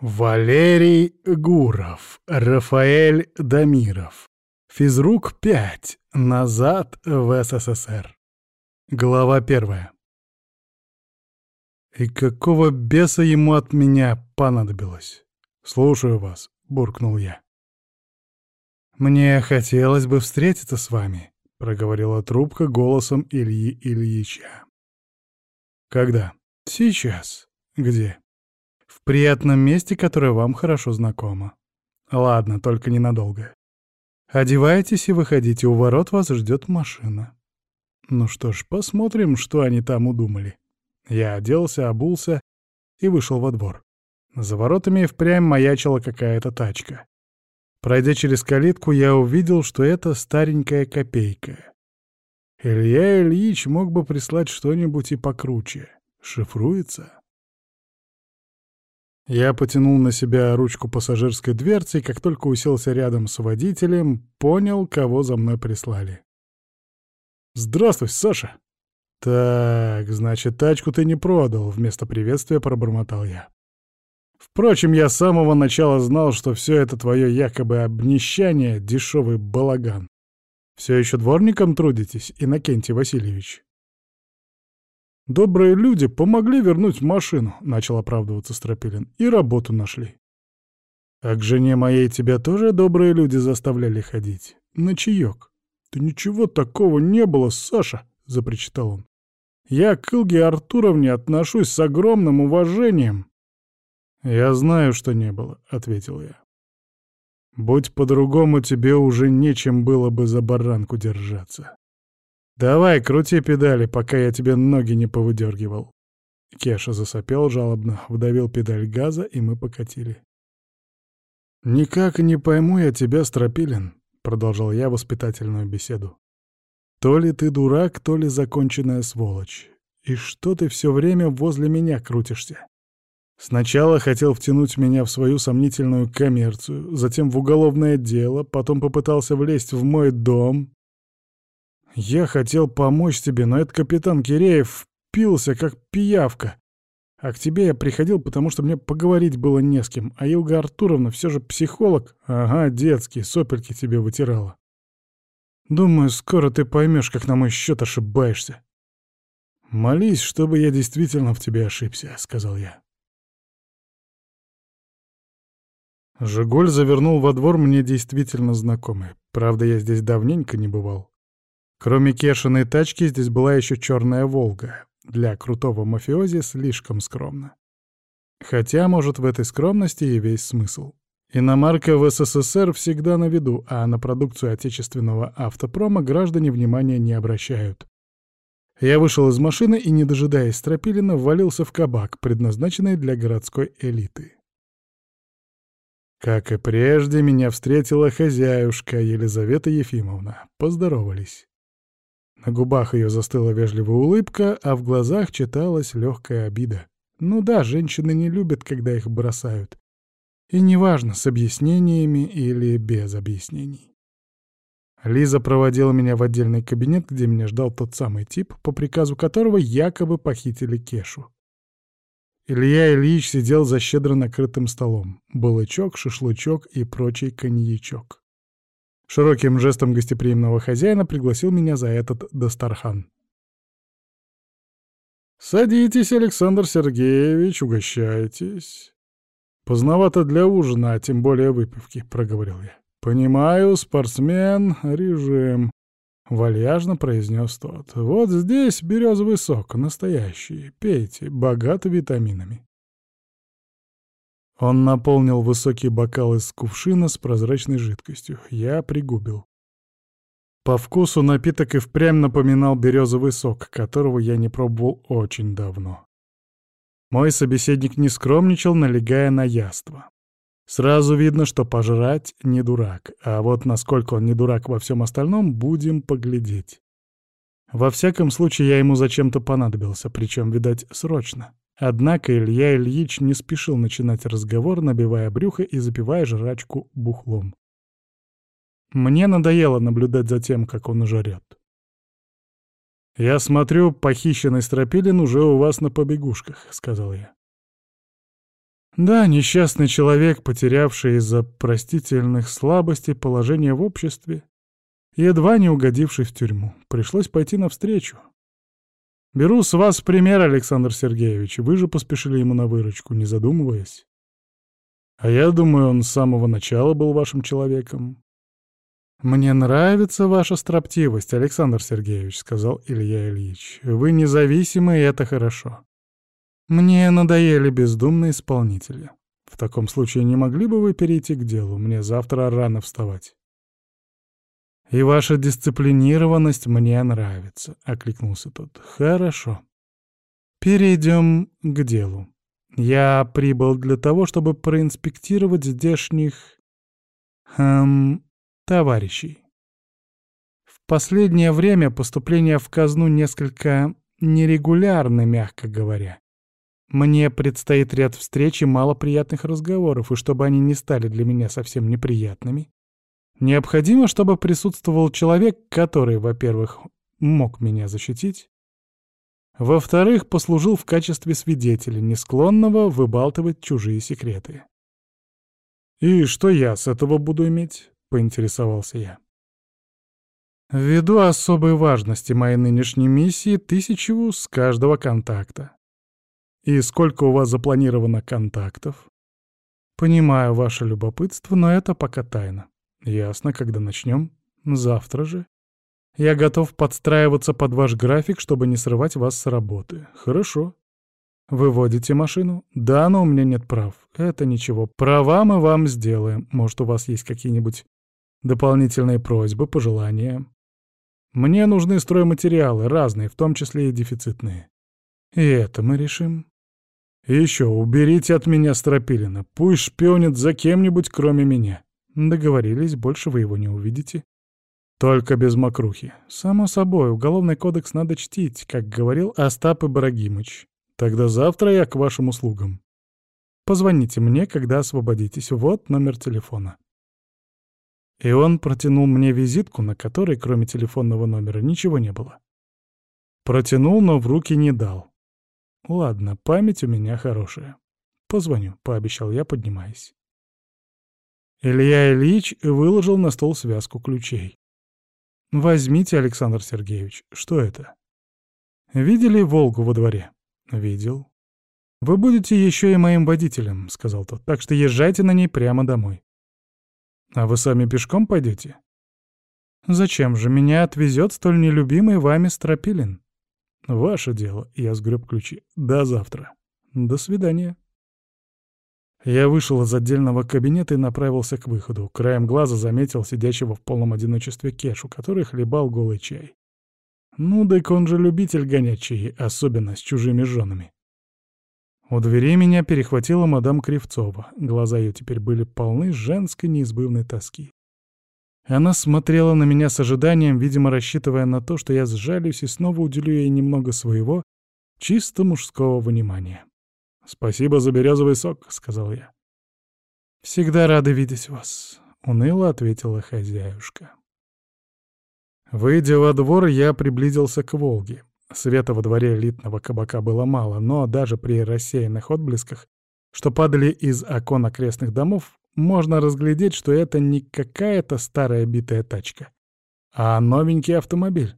Валерий Гуров, Рафаэль Дамиров. Физрук 5. Назад в СССР. Глава 1. И какого беса ему от меня понадобилось? «Слушаю вас», — буркнул я. «Мне хотелось бы встретиться с вами», — проговорила трубка голосом Ильи Ильича. «Когда?» «Сейчас». «Где?» «В приятном месте, которое вам хорошо знакомо». «Ладно, только ненадолго. Одевайтесь и выходите, у ворот вас ждет машина». Ну что ж, посмотрим, что они там удумали. Я оделся, обулся и вышел во двор. За воротами впрямь маячила какая-то тачка. Пройдя через калитку, я увидел, что это старенькая копейка. Илья Ильич мог бы прислать что-нибудь и покруче. Шифруется? Я потянул на себя ручку пассажирской дверцы, и как только уселся рядом с водителем, понял, кого за мной прислали. «Здравствуй, Саша!» «Так, значит, тачку ты не продал», — вместо приветствия пробормотал я. «Впрочем, я с самого начала знал, что все это твое якобы обнищание — дешевый балаган. Все еще дворником трудитесь, Иннокентий Васильевич?» «Добрые люди помогли вернуть машину», — начал оправдываться Стропилин, — «и работу нашли». «А к жене моей тебя тоже добрые люди заставляли ходить? На чаек?» «Да ничего такого не было, Саша», — запричитал он. «Я к Илге Артуровне отношусь с огромным уважением». «Я знаю, что не было», — ответил я. «Будь по-другому, тебе уже нечем было бы за баранку держаться. Давай, крути педали, пока я тебе ноги не повыдергивал». Кеша засопел жалобно, вдавил педаль газа, и мы покатили. «Никак не пойму я тебя, Стропилин», — продолжал я воспитательную беседу. «То ли ты дурак, то ли законченная сволочь. И что ты все время возле меня крутишься? Сначала хотел втянуть меня в свою сомнительную коммерцию, затем в уголовное дело, потом попытался влезть в мой дом. Я хотел помочь тебе, но этот капитан Киреев впился, как пиявка. А к тебе я приходил, потому что мне поговорить было не с кем, а Илга Артуровна все же психолог. Ага, детский, сопельки тебе вытирала. Думаю, скоро ты поймешь, как на мой счет ошибаешься». «Молись, чтобы я действительно в тебе ошибся», — сказал я. «Жигуль» завернул во двор мне действительно знакомый. Правда, я здесь давненько не бывал. Кроме Кешиной тачки, здесь была еще черная «Волга». Для крутого мафиози слишком скромно. Хотя, может, в этой скромности и весь смысл. Иномарка в СССР всегда на виду, а на продукцию отечественного автопрома граждане внимания не обращают. Я вышел из машины и, не дожидаясь Стропилина, ввалился в кабак, предназначенный для городской элиты. Как и прежде, меня встретила хозяюшка Елизавета Ефимовна. Поздоровались. На губах ее застыла вежливая улыбка, а в глазах читалась легкая обида. Ну да, женщины не любят, когда их бросают. И неважно, с объяснениями или без объяснений. Лиза проводила меня в отдельный кабинет, где меня ждал тот самый тип, по приказу которого якобы похитили Кешу. Илья Ильич сидел за щедро накрытым столом. Балычок, шашлычок и прочий коньячок. Широким жестом гостеприимного хозяина пригласил меня за этот дастархан. «Садитесь, Александр Сергеевич, угощайтесь. Поздновато для ужина, а тем более выпивки», — проговорил я. «Понимаю, спортсмен, режим», — вальяжно произнес тот. «Вот здесь березовый сок, настоящий. Пейте, богат витаминами». Он наполнил высокий бокал из кувшина с прозрачной жидкостью. Я пригубил. По вкусу напиток и впрямь напоминал березовый сок, которого я не пробовал очень давно. Мой собеседник не скромничал, налегая на яство. Сразу видно, что пожрать не дурак, а вот насколько он не дурак во всем остальном, будем поглядеть. Во всяком случае, я ему зачем-то понадобился, причем, видать, срочно. Однако Илья Ильич не спешил начинать разговор, набивая брюхо и запивая жрачку бухлом. Мне надоело наблюдать за тем, как он жрет. «Я смотрю, похищенный Стропилин уже у вас на побегушках», — сказал я. Да, несчастный человек, потерявший из-за простительных слабостей положение в обществе, едва не угодивший в тюрьму. Пришлось пойти навстречу. Беру с вас пример, Александр Сергеевич. Вы же поспешили ему на выручку, не задумываясь. А я думаю, он с самого начала был вашим человеком. «Мне нравится ваша строптивость, Александр Сергеевич», — сказал Илья Ильич. «Вы независимы, и это хорошо. Мне надоели бездумные исполнители. В таком случае не могли бы вы перейти к делу? Мне завтра рано вставать». «И ваша дисциплинированность мне нравится», — окликнулся тот. «Хорошо. Перейдем к делу. Я прибыл для того, чтобы проинспектировать здешних... товарищей. В последнее время поступления в казну несколько нерегулярны, мягко говоря. Мне предстоит ряд встреч и мало приятных разговоров, и чтобы они не стали для меня совсем неприятными, необходимо, чтобы присутствовал человек, который, во-первых, мог меня защитить, во-вторых, послужил в качестве свидетеля, не склонного выбалтывать чужие секреты. «И что я с этого буду иметь?» — поинтересовался я. «Ввиду особой важности моей нынешней миссии 1000 с каждого контакта. И сколько у вас запланировано контактов? Понимаю ваше любопытство, но это пока тайна. Ясно, когда начнем? Завтра же. Я готов подстраиваться под ваш график, чтобы не срывать вас с работы. Хорошо. Вы водите машину? Да, но у меня нет прав. Это ничего. Права мы вам сделаем. Может, у вас есть какие-нибудь дополнительные просьбы, пожелания? Мне нужны стройматериалы, разные, в том числе и дефицитные. И это мы решим. И еще, уберите от меня Стропилина. Пусть шпионит за кем-нибудь, кроме меня. Договорились, больше вы его не увидите. Только без мокрухи. Само собой, уголовный кодекс надо чтить, как говорил Остап Ибрагимыч. Тогда завтра я к вашим услугам. Позвоните мне, когда освободитесь. Вот номер телефона. И он протянул мне визитку, на которой, кроме телефонного номера, ничего не было. Протянул, но в руки не дал. Ладно, память у меня хорошая. Позвоню, пообещал я, поднимаясь. Илья Ильич выложил на стол связку ключей. Возьмите, Александр Сергеевич. Что это? Видели «Волгу» во дворе? Видел. Вы будете еще и моим водителем, сказал тот, так что езжайте на ней прямо домой. А вы сами пешком пойдете? Зачем же меня отвезет столь нелюбимый вами Стропилин? Ваше дело, я сгреб ключи. До завтра. До свидания. Я вышел из отдельного кабинета и направился к выходу. Краем глаза заметил сидящего в полном одиночестве Кешу, который хлебал голый чай. Ну, так он же любитель гонять чаи, особенно с чужими женами. У двери меня перехватила мадам Кривцова. Глаза ее теперь были полны женской неизбывной тоски. Она смотрела на меня с ожиданием, видимо, рассчитывая на то, что я сжалюсь и снова уделю ей немного своего, чисто мужского внимания. «Спасибо за березовый сок», — сказал я. «Всегда рада видеть вас», — уныло ответила хозяюшка. Выйдя во двор, я приблизился к «Волге». Света во дворе элитного кабака было мало, но даже при рассеянных отблесках, что падали из окон окрестных домов, можно разглядеть, что это не какая-то старая битая тачка, а новенький автомобиль.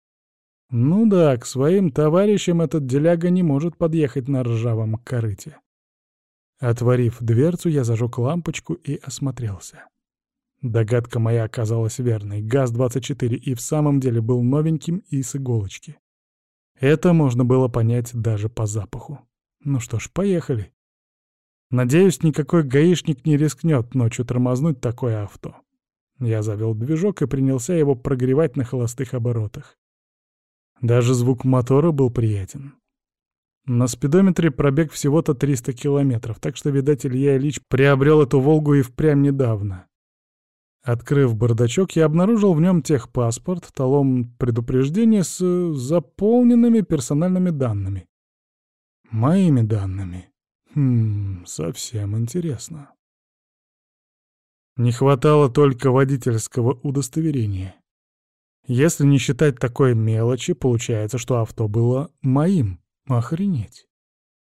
Ну да, к своим товарищам этот деляга не может подъехать на ржавом корыте. Отворив дверцу, я зажег лампочку и осмотрелся. Догадка моя оказалась верной. ГАЗ-24 и в самом деле был новеньким и с иголочки. Это можно было понять даже по запаху. Ну что ж, поехали. Надеюсь, никакой гаишник не рискнет ночью тормознуть такое авто. Я завел движок и принялся его прогревать на холостых оборотах. Даже звук мотора был приятен. На спидометре пробег всего-то 300 километров, так что, видать, Илья Ильич приобрел эту «Волгу» и впрямь недавно. Открыв бардачок, я обнаружил в нем техпаспорт, талон предупреждения с заполненными персональными данными. Моими данными. Совсем интересно. Не хватало только водительского удостоверения. Если не считать такой мелочи, получается, что авто было моим. Охренеть.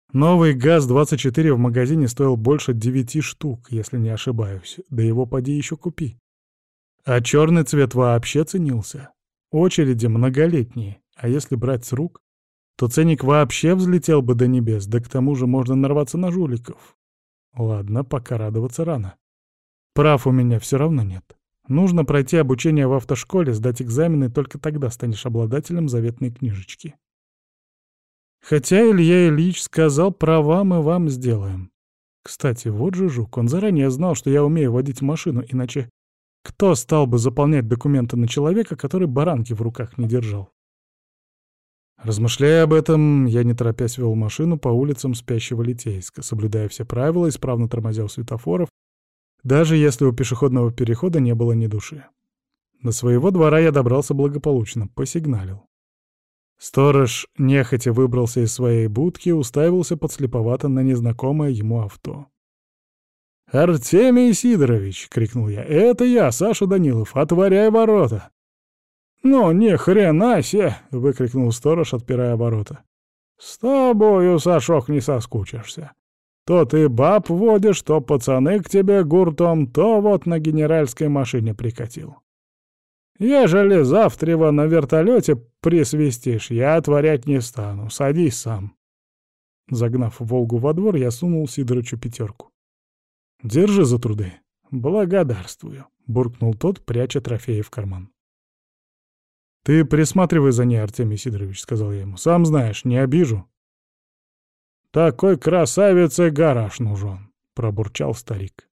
Новый ГАЗ-24 в магазине стоил больше 9 штук, если не ошибаюсь, да его поди еще купи. А черный цвет вообще ценился. Очереди многолетние, а если брать с рук, то ценник вообще взлетел бы до небес, да к тому же можно нарваться на жуликов. Ладно, пока радоваться рано. Прав у меня все равно нет. Нужно пройти обучение в автошколе, сдать экзамены, только тогда станешь обладателем заветной книжечки. Хотя Илья Ильич сказал, права мы вам сделаем. Кстати, вот же жук, он заранее знал, что я умею водить машину, иначе кто стал бы заполнять документы на человека, который баранки в руках не держал? Размышляя об этом, я не торопясь вел машину по улицам спящего Литейска, соблюдая все правила, исправно тормозя у светофоров, даже если у пешеходного перехода не было ни души. До своего двора я добрался благополучно, посигналил. Сторож нехотя выбрался из своей будки и уставился подслеповато на незнакомое ему авто. «Артемий Сидорович!» — крикнул я. «Это я, Саша Данилов! Отворяй ворота!» «Ну, ни хрена се!» — выкрикнул сторож, отпирая ворота. «С тобою, Сашок, не соскучишься. То ты баб водишь, то пацаны к тебе гуртом, то вот на генеральской машине прикатил. Ежели завтра на вертолете присвистишь, я отворять не стану. Садись сам». Загнав «Волгу» во двор, я сунул Сидорычу 5. «Держи за труды». «Благодарствую», — буркнул тот, пряча трофеи в карман. «Ты присматривай за ней, Артемий Сидорович», — сказал я ему. «Сам знаешь, не обижу». «Такой красавице гараж нужен», — пробурчал старик.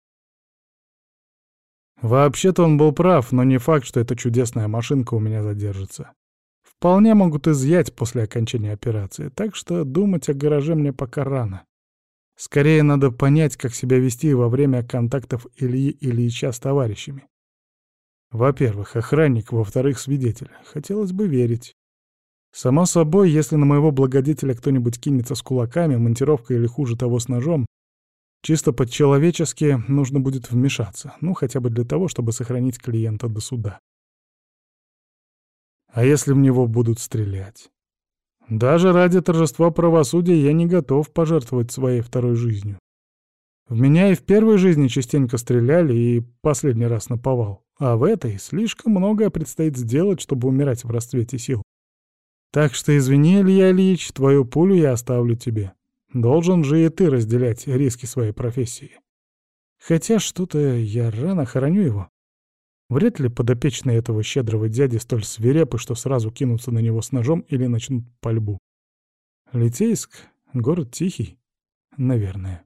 Вообще-то он был прав, но не факт, что эта чудесная машинка у меня задержится. Вполне могут изъять после окончания операции, так что думать о гараже мне пока рано. Скорее надо понять, как себя вести во время контактов Ильи Ильича с товарищами. Во-первых, охранник, во-вторых, свидетель. Хотелось бы верить. Само собой, если на моего благодетеля кто-нибудь кинется с кулаками, монтировкой или хуже того с ножом, чисто по-человечески нужно будет вмешаться, ну хотя бы для того, чтобы сохранить клиента до суда. А если в него будут стрелять? Даже ради торжества правосудия я не готов пожертвовать своей второй жизнью. В меня и в первой жизни частенько стреляли, и последний раз наповал. А в этой слишком многое предстоит сделать, чтобы умирать в расцвете сил. Так что извини, Илья Ильич, твою пулю я оставлю тебе. Должен же и ты разделять риски своей профессии. Хотя что-то я рано хороню его. Вряд ли подопечные этого щедрого дяди столь свирепы, что сразу кинутся на него с ножом или начнут пальбу. Литейск — город тихий, наверное.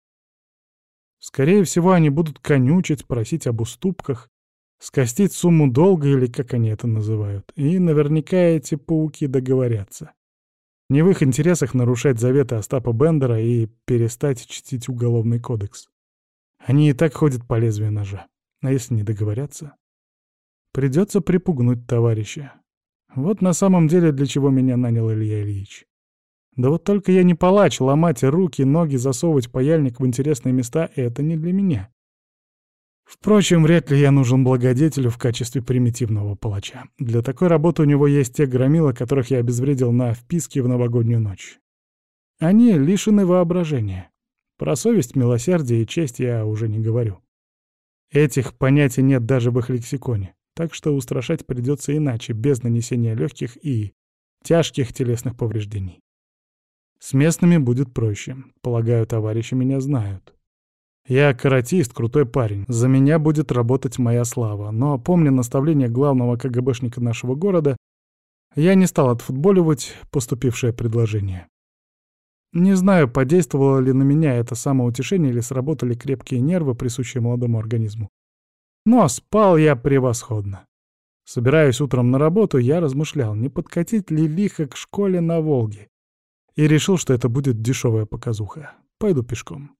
Скорее всего, они будут конючить, просить об уступках, скостить сумму долга или как они это называют. И наверняка эти пауки договорятся. Не в их интересах нарушать заветы Остапа Бендера и перестать чтить Уголовный кодекс. Они и так ходят по лезвию ножа. А если не договорятся? Придется припугнуть товарища. Вот на самом деле для чего меня нанял Илья Ильич. Да вот только я не палач, ломать руки, ноги, засовывать паяльник в интересные места — это не для меня. Впрочем, вряд ли я нужен благодетелю в качестве примитивного палача. Для такой работы у него есть те громилы, которых я обезвредил на вписке в новогоднюю ночь. Они лишены воображения. Про совесть, милосердие и честь я уже не говорю. Этих понятий нет даже в их лексиконе, так что устрашать придется иначе, без нанесения легких и тяжких телесных повреждений. С местными будет проще. Полагаю, товарищи меня знают. Я каратист, крутой парень. За меня будет работать моя слава. Но, помня наставление главного КГБшника нашего города, я не стал отфутболивать поступившее предложение. Не знаю, подействовало ли на меня это самоутешение или сработали крепкие нервы, присущие молодому организму. Но спал я превосходно. Собираясь утром на работу, я размышлял, не подкатить ли лихо к школе на Волге. И решил, что это будет дешевая показуха. Пойду пешком.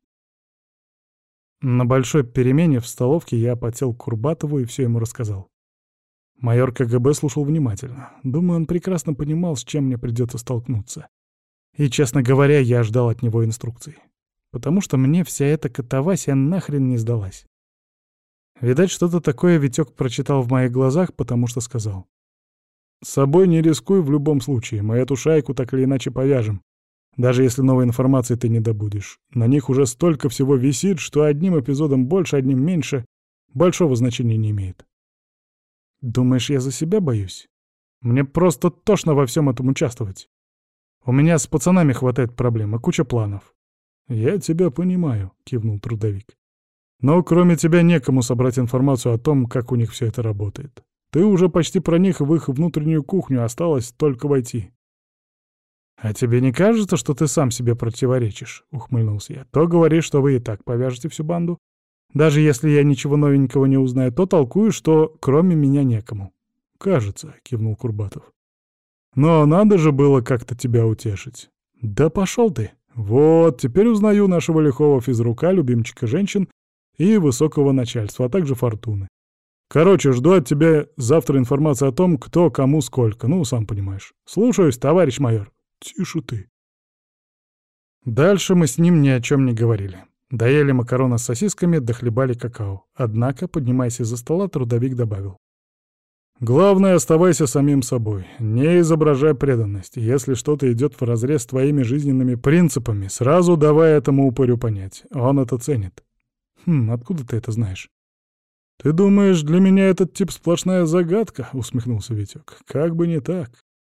На большой перемене в столовке я подсел к Курбатову и все ему рассказал. Майор КГБ слушал внимательно. Думаю, он прекрасно понимал, с чем мне придется столкнуться. И, честно говоря, я ждал от него инструкций. Потому что мне вся эта катавасия нахрен не сдалась. Видать, что-то такое Витёк прочитал в моих глазах, потому что сказал. «С собой не рискуй в любом случае, мы эту шайку так или иначе повяжем. Даже если новой информации ты не добудешь. На них уже столько всего висит, что одним эпизодом больше, одним меньше большого значения не имеет. Думаешь, я за себя боюсь? Мне просто тошно во всем этом участвовать. У меня с пацанами хватает проблем и куча планов. «Я тебя понимаю», — кивнул трудовик. «Но кроме тебя некому собрать информацию о том, как у них все это работает. Ты уже почти проник в их внутреннюю кухню, осталось только войти». «А тебе не кажется, что ты сам себе противоречишь?» — ухмыльнулся я. «То говоришь, что вы и так повяжете всю банду. Даже если я ничего новенького не узнаю, то толкуешь, что кроме меня некому». «Кажется», — кивнул Курбатов. «Но надо же было как-то тебя утешить». «Да пошел ты! Вот, теперь узнаю нашего лихого физрука, любимчика женщин и высокого начальства, а также фортуны. Короче, жду от тебя завтра информации о том, кто кому сколько, ну, сам понимаешь. Слушаюсь, товарищ майор». «Тише ты». Дальше мы с ним ни о чем не говорили. Доели макароны с сосисками, дохлебали какао. Однако, поднимаясь из-за стола, трудовик добавил: «Главное, оставайся самим собой. Не изображай преданность. Если что-то идет вразрез с твоими жизненными принципами, сразу давай этому упырю понять. Он это ценит». Откуда ты это знаешь?» «Ты думаешь, для меня этот тип сплошная загадка?» — усмехнулся Витек. «Как бы не так».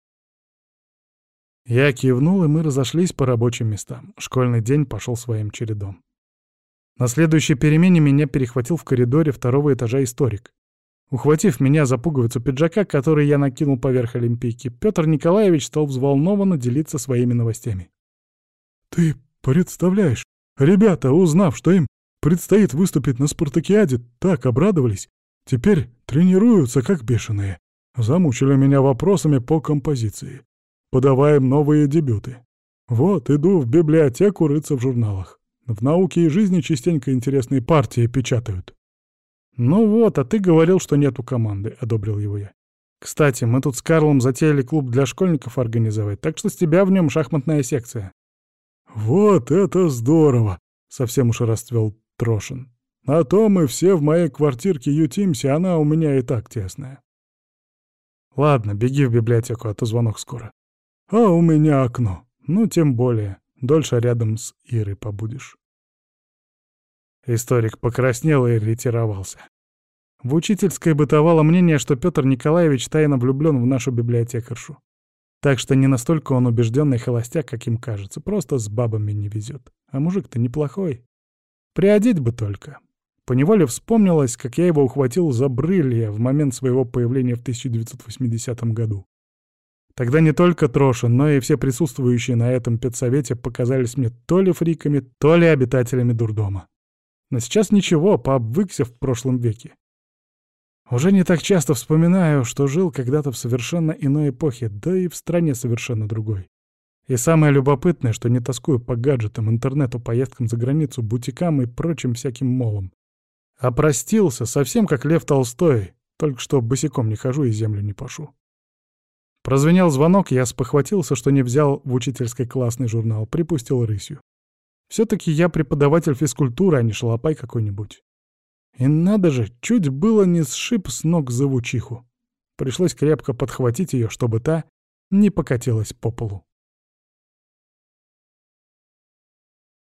Я кивнул, и мы разошлись по рабочим местам. Школьный день пошел своим чередом. На следующей перемене меня перехватил в коридоре второго этажа историк. Ухватив меня за пуговицу пиджака, который я накинул поверх олимпийки, Петр Николаевич стал взволнованно делиться своими новостями. «Ты представляешь, ребята, узнав, что им предстоит выступить на спартакиаде, так обрадовались. Теперь тренируются как бешеные. Замучили меня вопросами по композиции. Подаваем новые дебюты. Вот, иду в библиотеку рыться в журналах. В «Науке и жизни» частенько интересные партии печатают». «Ну вот, а ты говорил, что нету команды», — одобрил его я. «Кстати, мы тут с Карлом затеяли клуб для школьников организовать, так что с тебя в нем шахматная секция». «Вот это здорово!» — совсем уж расцвел Трошин. «А то мы все в моей квартирке ютимся, она у меня и так тесная». «Ладно, беги в библиотеку, а то звонок скоро». «А у меня окно. Ну, тем более. Дольше рядом с Ирой побудешь». Историк покраснел и ретировался. В учительской бытовало мнение, что Петр Николаевич тайно влюблен в нашу библиотекаршу. Так что не настолько он убежденный холостяк, как им кажется, просто с бабами не везет. А мужик-то неплохой. Приодеть бы только. Поневоле вспомнилось, как я его ухватил за брылья в момент своего появления в 1980 году. Тогда не только Трошин, но и все присутствующие на этом педсовете показались мне то ли фриками, то ли обитателями дурдома. Но сейчас ничего, пообвыкся в прошлом веке. Уже не так часто вспоминаю, что жил когда-то в совершенно иной эпохе, да и в стране совершенно другой. И самое любопытное, что не тоскую по гаджетам, интернету, поездкам за границу, бутикам и прочим всяким молам. А простился, совсем как Лев Толстой, только что босиком не хожу и землю не пашу. Прозвенел звонок, я спохватился, что не взял в учительской классный журнал, припустил рысью. Все-таки я преподаватель физкультуры, а не шалопай какой-нибудь. И надо же, чуть было не сшиб с ног завучиху. Пришлось крепко подхватить ее, чтобы та не покатилась по полу.